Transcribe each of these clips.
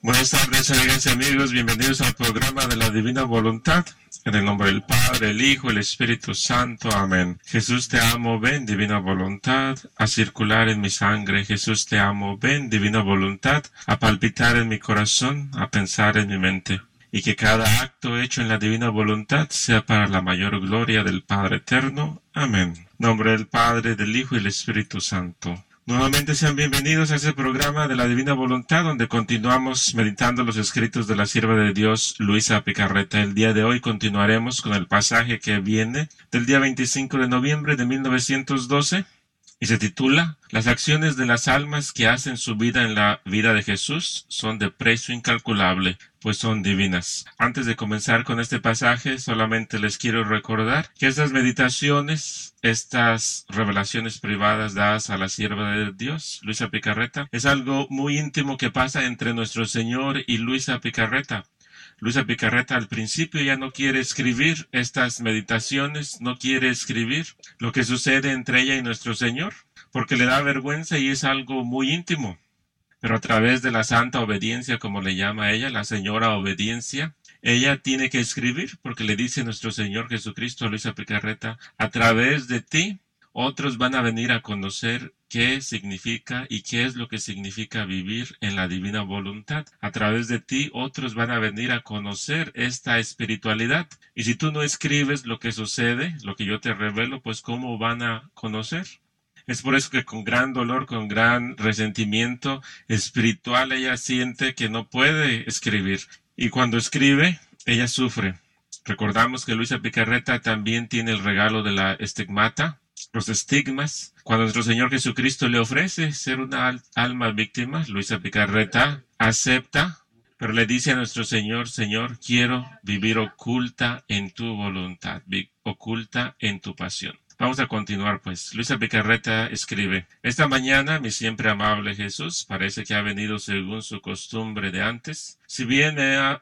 Buenas tardes, amigas y amigos. Bienvenidos al programa de la Divina Voluntad. En el nombre del Padre, el Hijo y el Espíritu Santo. Amén. Jesús, te amo, ven, Divina Voluntad, a circular en mi sangre. Jesús, te amo, ven, Divina Voluntad, a palpitar en mi corazón, a pensar en mi mente. Y que cada acto hecho en la Divina Voluntad sea para la mayor gloria del Padre Eterno. Amén. En nombre del Padre, del Hijo y del Espíritu Santo. Nuevamente sean bienvenidos a este programa de la Divina Voluntad, donde continuamos meditando los escritos de la sierva de Dios, Luisa Picarreta. El día de hoy continuaremos con el pasaje que viene del día 25 de noviembre de 1912 y se titula Las acciones de las almas que hacen su vida en la vida de Jesús son de precio incalculable, pues son divinas. Antes de comenzar con este pasaje, solamente les quiero recordar que estas meditaciones, estas revelaciones privadas dadas a la sierva de Dios, Luisa Picarreta, es algo muy íntimo que pasa entre nuestro Señor y Luisa Picarreta. Luisa Picarreta al principio ya no quiere escribir estas meditaciones, no quiere escribir lo que sucede entre ella y nuestro Señor, porque le da vergüenza y es algo muy íntimo. Pero a través de la santa obediencia, como le llama ella, la señora obediencia, ella tiene que escribir, porque le dice nuestro Señor Jesucristo a Luisa Picarreta, a través de ti, otros van a venir a conocer qué significa y qué es lo que significa vivir en la divina voluntad. A través de ti, otros van a venir a conocer esta espiritualidad. Y si tú no escribes lo que sucede, lo que yo te revelo, pues ¿cómo van a conocer? Es por eso que con gran dolor, con gran resentimiento espiritual, ella siente que no puede escribir. Y cuando escribe, ella sufre. Recordamos que Luisa Picarreta también tiene el regalo de la estigmata, los estigmas. Cuando nuestro Señor Jesucristo le ofrece ser una alma víctima, Luisa Picarreta acepta, pero le dice a nuestro Señor, Señor, quiero vivir oculta en tu voluntad, oculta en tu pasión. Vamos a continuar, pues. Luisa Picarreta escribe: Esta mañana, mi siempre amable Jesús parece que ha venido según su costumbre de antes. Si bien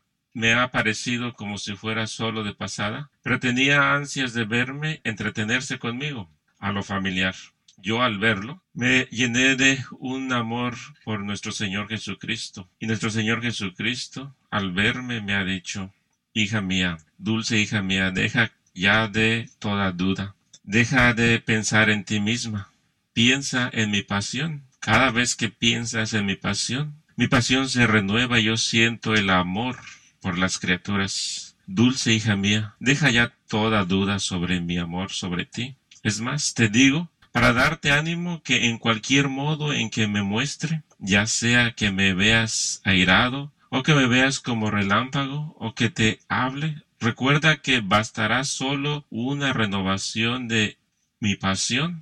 me ha parecido como si fuera solo de pasada, pero tenía ansias de verme, entretenerse conmigo, a lo familiar. Yo, al verlo, me llené de un amor por nuestro Señor Jesucristo. Y nuestro Señor Jesucristo, al verme, me ha dicho: Hija mía, dulce hija mía, deja ya de toda duda. Deja de pensar en ti misma. Piensa en mi pasión. Cada vez que piensas en mi pasión se renueva y yo siento el amor por las criaturas. Dulce hija mía, deja ya toda duda sobre mi amor sobre ti. Es más, te digo, para darte ánimo, que en cualquier modo en que me muestre, ya sea que me veas airado, o que me veas como relámpago, o que te hable, recuerda que bastará solo una renovación de mi pasión,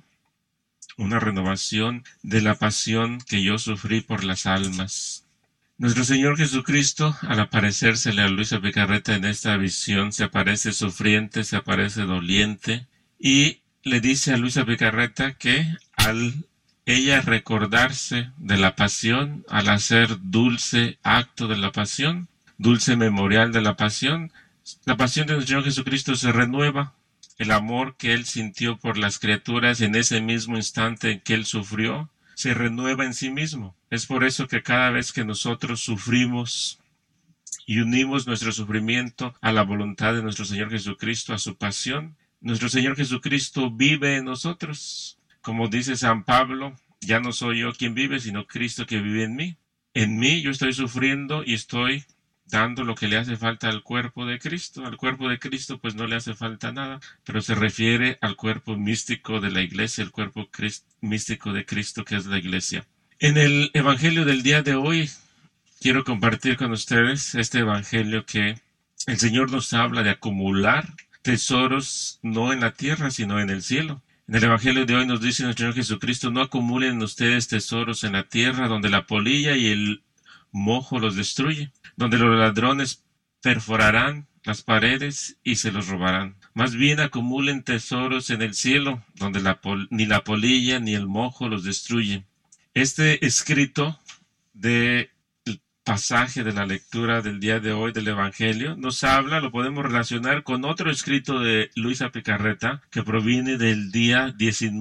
una renovación de la pasión que yo sufrí por las almas. Nuestro Señor Jesucristo, al aparecérsele a Luisa Picarreta en esta visión, se aparece sufriente, se aparece doliente, y le dice a Luisa Picarreta que al ella recordarse de la pasión, al hacer dulce acto de la pasión, dulce memorial de la pasión de nuestro Señor Jesucristo se renueva. El amor que Él sintió por las criaturas en ese mismo instante en que Él sufrió, se renueva en sí mismo. Es por eso que cada vez que nosotros sufrimos y unimos nuestro sufrimiento a la voluntad de nuestro Señor Jesucristo, a su pasión, nuestro Señor Jesucristo vive en nosotros. Como dice San Pablo, ya no soy yo quien vive, sino Cristo que vive en mí. En mí yo estoy sufriendo y estoy dando lo que le hace falta al cuerpo de Cristo. Al cuerpo de Cristo pues no le hace falta nada, pero se refiere al cuerpo místico de la Iglesia, el cuerpo místico de Cristo que es la Iglesia. En el Evangelio del día de hoy quiero compartir con ustedes este Evangelio que el Señor nos habla de acumular tesoros no en la tierra sino en el cielo. En el Evangelio de hoy nos dice nuestro Señor Jesucristo: no acumulen ustedes tesoros en la tierra, donde la polilla y el mojo los destruye, donde los ladrones perforarán las paredes y se los robarán. Más bien acumulen tesoros en el cielo, donde ni la polilla ni el mojo los destruye. Este escrito del pasaje de la lectura del día de hoy del Evangelio nos habla, lo podemos relacionar con otro escrito de Luisa Picarreta que proviene del día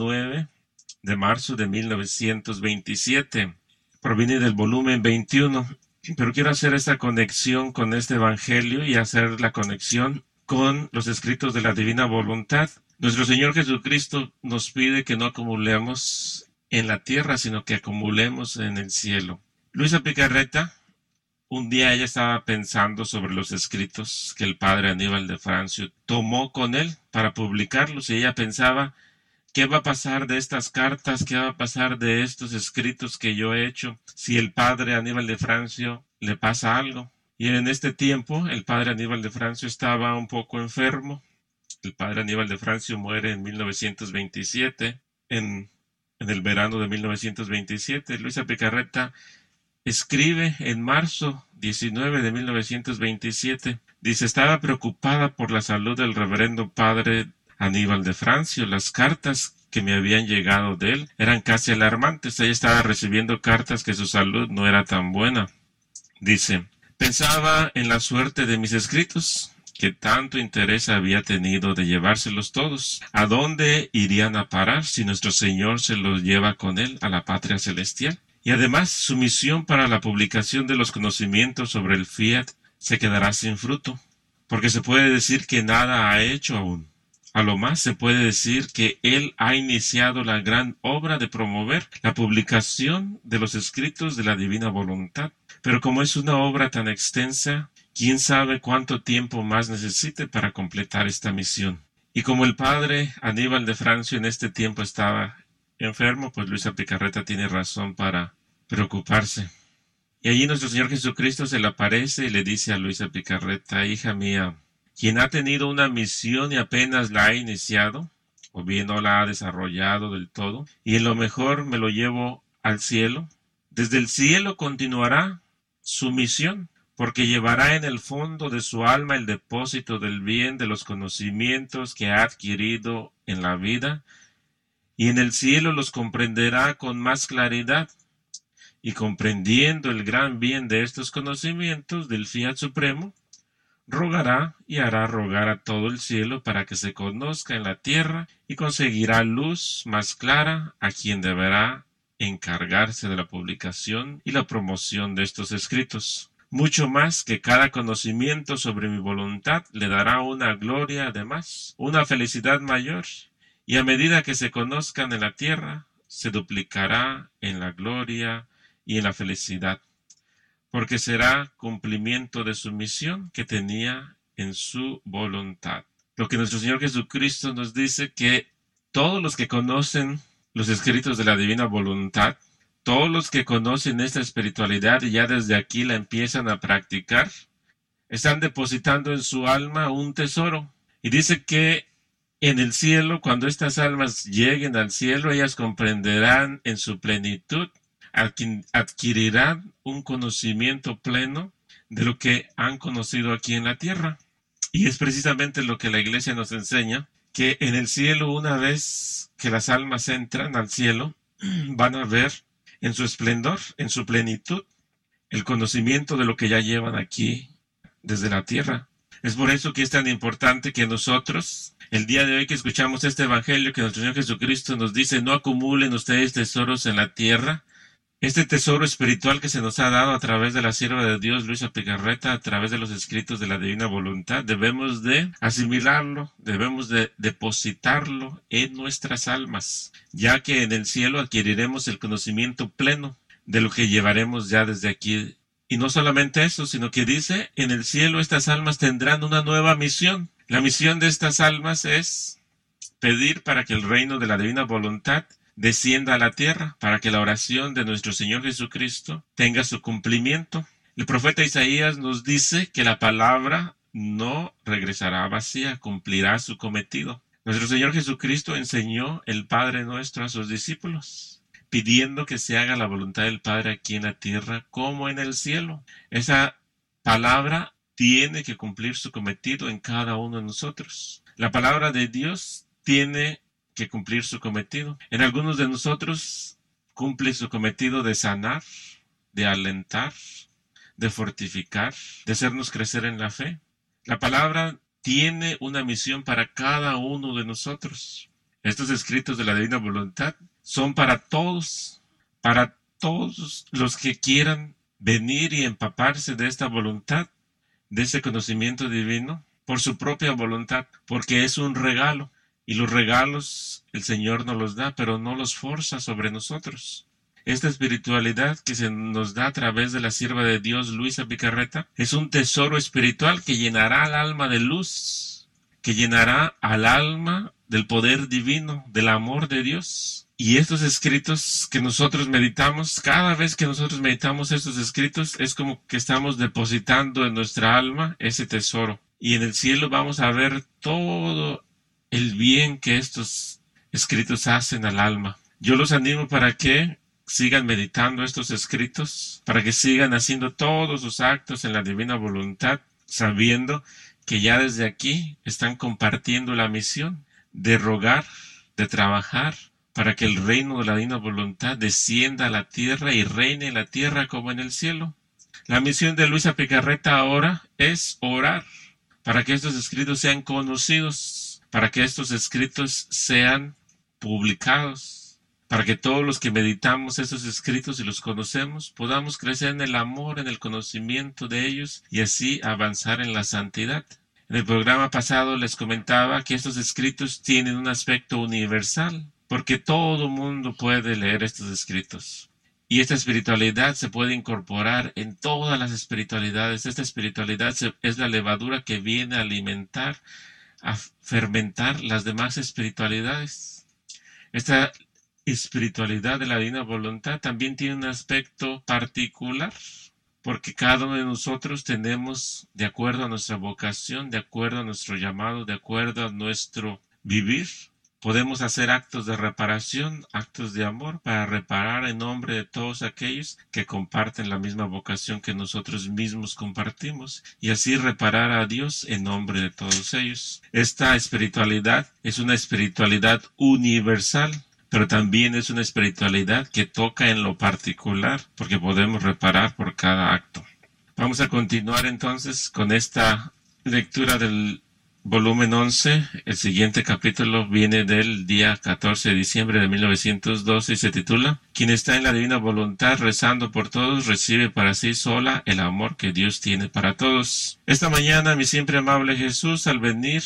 19 de marzo de 1927. Proviene del volumen 21 Pero quiero hacer esta conexión con este Evangelio y hacer la conexión con los escritos de la divina voluntad. Nuestro Señor Jesucristo nos pide que no acumulemos en la tierra, sino que acumulemos en el cielo. Luisa Picarreta, un día ella estaba pensando sobre los escritos que el padre Aníbal de Francio tomó con él para publicarlos, y ella pensaba: ¿qué va a pasar de estas cartas? ¿Qué va a pasar de estos escritos que yo he hecho si el padre Aníbal de Francio le pasa algo? Y en este tiempo el padre Aníbal de Francio estaba un poco enfermo. El padre Aníbal de Francio muere en 1927, en el verano de 1927. Luisa Picarreta escribe en marzo 19 de 1927. Dice: estaba preocupada por la salud del reverendo padre Aníbal de Francio. Las cartas que me habían llegado de él eran casi alarmantes. Ella estaba recibiendo cartas que su salud no era tan buena. Dice: pensaba en la suerte de mis escritos, que tanto interés había tenido de llevárselos todos. ¿A dónde irían a parar si nuestro Señor se los lleva con él a la patria celestial? Y además, su misión para la publicación de los conocimientos sobre el Fiat se quedará sin fruto, porque se puede decir que nada ha hecho aún. A lo más se puede decir que él ha iniciado la gran obra de promover la publicación de los escritos de la divina voluntad. Pero como es una obra tan extensa, quién sabe cuánto tiempo más necesite para completar esta misión. Y como el padre Aníbal de Francio en este tiempo estaba enfermo, pues Luisa Picarreta tiene razón para preocuparse. Y allí nuestro Señor Jesucristo se le aparece y le dice a Luisa Picarreta: hija mía, quien ha tenido una misión y apenas la ha iniciado, o bien no la ha desarrollado del todo, y en lo mejor me lo llevo al cielo, desde el cielo continuará su misión, porque llevará en el fondo de su alma el depósito del bien de los conocimientos que ha adquirido en la vida, y en el cielo los comprenderá con más claridad, y comprendiendo el gran bien de estos conocimientos del Fiat Supremo, rogará y hará rogar a todo el cielo para que se conozca en la tierra, y conseguirá luz más clara a quien deberá encargarse de la publicación y la promoción de estos escritos. Mucho más que cada conocimiento sobre mi voluntad le dará una gloria además, una felicidad mayor, y a medida que se conozcan en la tierra, se duplicará en la gloria y en la felicidad, porque será cumplimiento de su misión que tenía en su voluntad. Lo que nuestro Señor Jesucristo nos dice, que todos los que conocen los escritos de la divina voluntad, todos los que conocen esta espiritualidad y ya desde aquí la empiezan a practicar, están depositando en su alma un tesoro. Y dice que en el cielo, cuando estas almas lleguen al cielo, ellas comprenderán en su plenitud, adquirirán un conocimiento pleno de lo que han conocido aquí en la tierra. Y es precisamente lo que la Iglesia nos enseña, que en el cielo, una vez que las almas entran al cielo, van a ver en su esplendor, en su plenitud, el conocimiento de lo que ya llevan aquí desde la tierra. Es por eso que es tan importante que nosotros, el día de hoy que escuchamos este Evangelio, que nuestro Señor Jesucristo nos dice: no acumulen ustedes tesoros en la tierra, este tesoro espiritual que se nos ha dado a través de la sierva de Dios, Luisa Picarreta, a través de los escritos de la divina voluntad, debemos de asimilarlo, debemos de depositarlo en nuestras almas, ya que en el cielo adquiriremos el conocimiento pleno de lo que llevaremos ya desde aquí. Y no solamente eso, sino que dice, en el cielo estas almas tendrán una nueva misión. La misión de estas almas es pedir para que el reino de la divina voluntad descienda a la tierra, para que la oración de nuestro Señor Jesucristo tenga su cumplimiento. El profeta Isaías nos dice que la palabra no regresará vacía, cumplirá su cometido. Nuestro Señor Jesucristo enseñó el Padre Nuestro a sus discípulos, pidiendo que se haga la voluntad del Padre aquí en la tierra como en el cielo. Esa palabra tiene que cumplir su cometido en cada uno de nosotros. La palabra de Dios tiene que cumplir su cometido. En algunos de nosotros cumple su cometido de sanar, de alentar, de fortificar, de hacernos crecer en la fe. La palabra tiene una misión para cada uno de nosotros. Estos escritos de la divina voluntad son para todos los que quieran venir y empaparse de esta voluntad, de ese conocimiento divino, por su propia voluntad, porque es un regalo. Y los regalos el Señor nos los da, pero no los forza sobre nosotros. Esta espiritualidad que se nos da a través de la sierva de Dios, Luisa Picarreta, es un tesoro espiritual que llenará al alma de luz, que llenará al alma del poder divino, del amor de Dios. Y estos escritos que nosotros meditamos, cada vez que nosotros meditamos estos escritos, es como que estamos depositando en nuestra alma ese tesoro. Y en el cielo vamos a ver todo el bien que estos escritos hacen al alma. Yo los animo para que sigan meditando estos escritos, para que sigan haciendo todos sus actos en la divina voluntad, sabiendo que ya desde aquí están compartiendo la misión de rogar, de trabajar, para que el reino de la divina voluntad descienda a la tierra y reine en la tierra como en el cielo. La misión de Luisa Picarreta ahora es orar, para que estos escritos sean conocidos, para que estos escritos sean publicados, para que todos los que meditamos estos escritos y los conocemos podamos crecer en el amor, en el conocimiento de ellos y así avanzar en la santidad. En el programa pasado les comentaba que estos escritos tienen un aspecto universal, porque todo mundo puede leer estos escritos. Y esta espiritualidad se puede incorporar en todas las espiritualidades. Esta espiritualidad es la levadura que viene a alimentar, a fermentar las demás espiritualidades. Esta espiritualidad de la divina voluntad también tiene un aspecto particular, porque cada uno de nosotros tenemos, de acuerdo a nuestra vocación, de acuerdo a nuestro llamado, de acuerdo a nuestro vivir, podemos hacer actos de reparación, actos de amor para reparar en nombre de todos aquellos que comparten la misma vocación que nosotros mismos compartimos y así reparar a Dios en nombre de todos ellos. Esta espiritualidad es una espiritualidad universal, pero también es una espiritualidad que toca en lo particular porque podemos reparar por cada acto. Vamos a continuar entonces con esta lectura del volumen 11, el siguiente capítulo viene del día 14 de diciembre de 1912 y se titula Quien está en la divina voluntad rezando por todos recibe para sí sola el amor que Dios tiene para todos. Esta mañana mi siempre amable Jesús al venir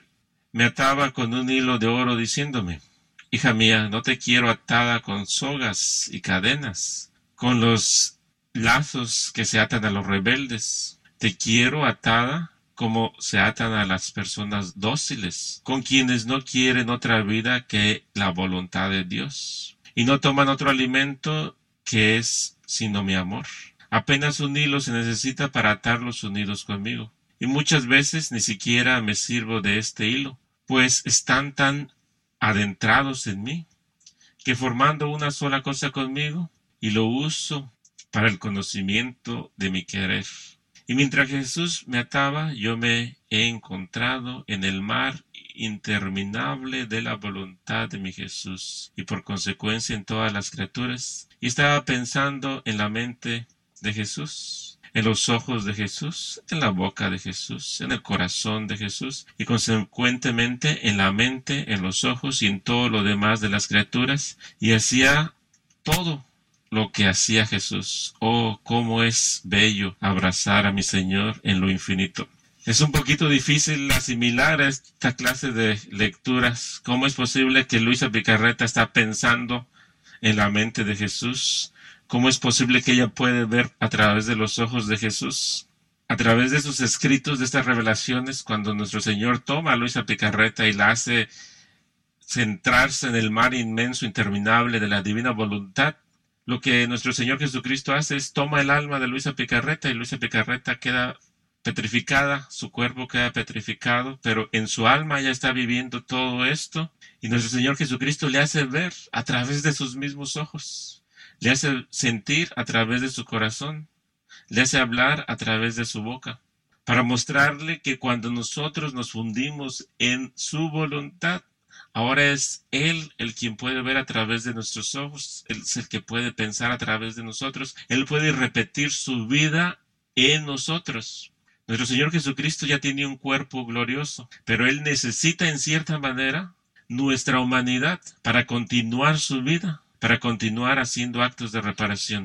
me ataba con un hilo de oro diciéndome: Hija mía, no te quiero atada con sogas y cadenas, con los lazos que se atan a los rebeldes. Te quiero atada como se atan a las personas dóciles, con quienes no quieren otra vida que la voluntad de Dios, y no toman otro alimento que es sino mi amor. Apenas un hilo se necesita para atarlos unidos conmigo, y muchas veces ni siquiera me sirvo de este hilo, pues están tan adentrados en mí, que formando una sola cosa conmigo, y lo uso para el conocimiento de mi querer. Y mientras Jesús me ataba, yo me he encontrado en el mar interminable de la voluntad de mi Jesús, y por consecuencia en todas las criaturas, y estaba pensando en la mente de Jesús, en los ojos de Jesús, en la boca de Jesús, en el corazón de Jesús, y consecuentemente en la mente, en los ojos y en todo lo demás de las criaturas, y hacía todo lo que hacía Jesús. Oh, cómo es bello abrazar a mi Señor en lo infinito. Es un poquito difícil asimilar esta clase de lecturas. ¿Cómo es posible que Luisa Picarreta está pensando en la mente de Jesús? ¿Cómo es posible que ella puede ver a través de los ojos de Jesús? A través de sus escritos, de estas revelaciones, cuando nuestro Señor toma a Luisa Picarreta y la hace centrarse en el mar inmenso, interminable de la divina voluntad, lo que nuestro Señor Jesucristo hace es toma el alma de Luisa Picarreta y Luisa Picarreta queda petrificada, su cuerpo queda petrificado, pero en su alma ya está viviendo todo esto y nuestro Señor Jesucristo le hace ver a través de sus mismos ojos, le hace sentir a través de su corazón, le hace hablar a través de su boca, para mostrarle que cuando nosotros nos fundimos en su voluntad, ahora es Él el quien puede ver a través de nuestros ojos, Él es el que puede pensar a través de nosotros, Él puede repetir su vida en nosotros. Nuestro Señor Jesucristo ya tiene un cuerpo glorioso, pero Él necesita en cierta manera nuestra humanidad para continuar su vida, para continuar haciendo actos de reparación.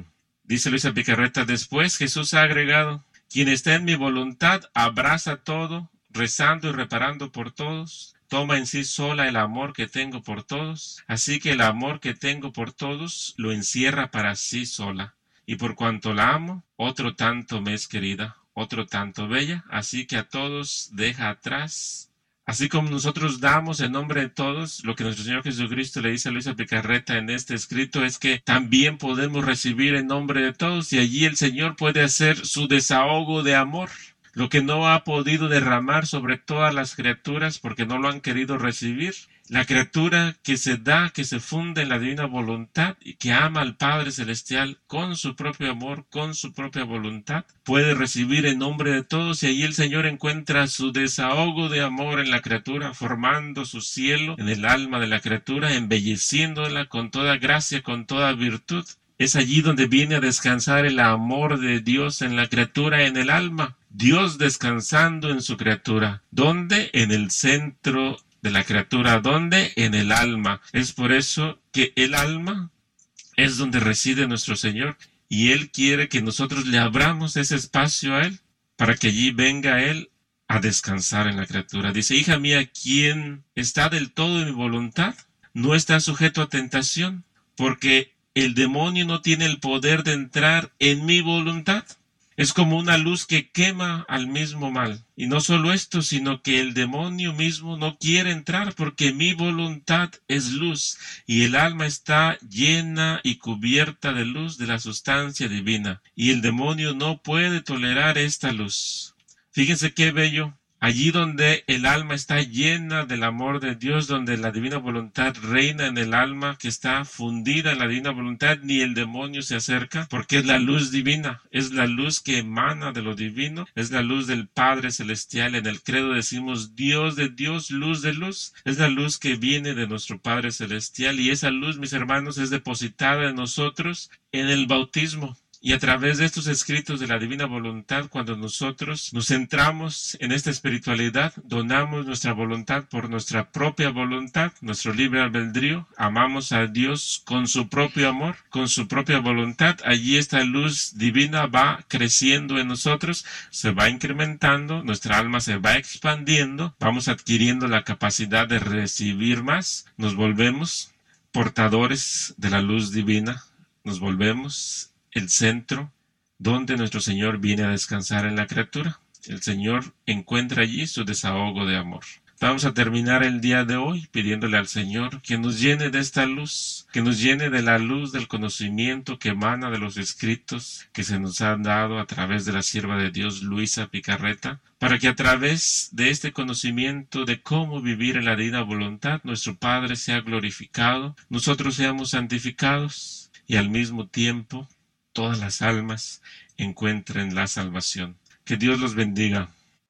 Dice Luisa Picarreta, después Jesús ha agregado, quien está en mi voluntad abraza todo, rezando y reparando por todos, toma en sí sola el amor que tengo por todos, así que el amor que tengo por todos lo encierra para sí sola. Y por cuanto la amo, otro tanto me es querida, otro tanto bella, así que a todos deja atrás. Así como nosotros damos en nombre de todos, lo que nuestro Señor Jesucristo le dice a Luisa Picarreta en este escrito es que también podemos recibir en nombre de todos y allí el Señor puede hacer su desahogo de amor. Lo que no ha podido derramar sobre todas las criaturas porque no lo han querido recibir. La criatura que se da, que se funde en la divina voluntad y que ama al Padre Celestial con su propio amor, con su propia voluntad, puede recibir en nombre de todos y allí el Señor encuentra su desahogo de amor en la criatura, formando su cielo en el alma de la criatura, embelleciéndola con toda gracia, con toda virtud. Es allí donde viene a descansar el amor de Dios en la criatura, en el alma. Dios descansando en su criatura. ¿Dónde? En el centro de la criatura. ¿Dónde? En el alma. Es por eso que el alma es donde reside nuestro Señor. Y Él quiere que nosotros le abramos ese espacio a Él, para que allí venga Él a descansar en la criatura. Dice, hija mía, quien está del todo en mi voluntad, no está sujeto a tentación, porque el demonio no tiene el poder de entrar en mi voluntad. Es como una luz que quema al mismo mal. Y no solo esto, sino que el demonio mismo no quiere entrar porque mi voluntad es luz y el alma está llena y cubierta de luz de la sustancia divina. Y el demonio no puede tolerar esta luz. Fíjense qué bello. Allí donde el alma está llena del amor de Dios, donde la divina voluntad reina en el alma que está fundida en la divina voluntad, ni el demonio se acerca, porque es la luz divina, es la luz que emana de lo divino, es la luz del Padre Celestial. En el credo decimos Dios de Dios, luz de luz, es la luz que viene de nuestro Padre Celestial y esa luz, mis hermanos, es depositada en nosotros en el bautismo. Y a través de estos escritos de la divina voluntad, cuando nosotros nos centramos en esta espiritualidad, donamos nuestra voluntad por nuestra propia voluntad, nuestro libre albedrío, amamos a Dios con su propio amor, con su propia voluntad, allí esta luz divina va creciendo en nosotros, se va incrementando, nuestra alma se va expandiendo, vamos adquiriendo la capacidad de recibir más, nos volvemos portadores de la luz divina, nos volvemos el centro donde nuestro Señor viene a descansar en la criatura. El Señor encuentra allí su desahogo de amor. Vamos a terminar el día de hoy pidiéndole al Señor que nos llene de esta luz, que nos llene de la luz del conocimiento que emana de los escritos que se nos han dado a través de la sierva de Dios Luisa Picarreta, para que a través de este conocimiento de cómo vivir en la divina voluntad, nuestro Padre sea glorificado, nosotros seamos santificados y al mismo tiempo todas las almas encuentren la salvación. Que Dios los bendiga.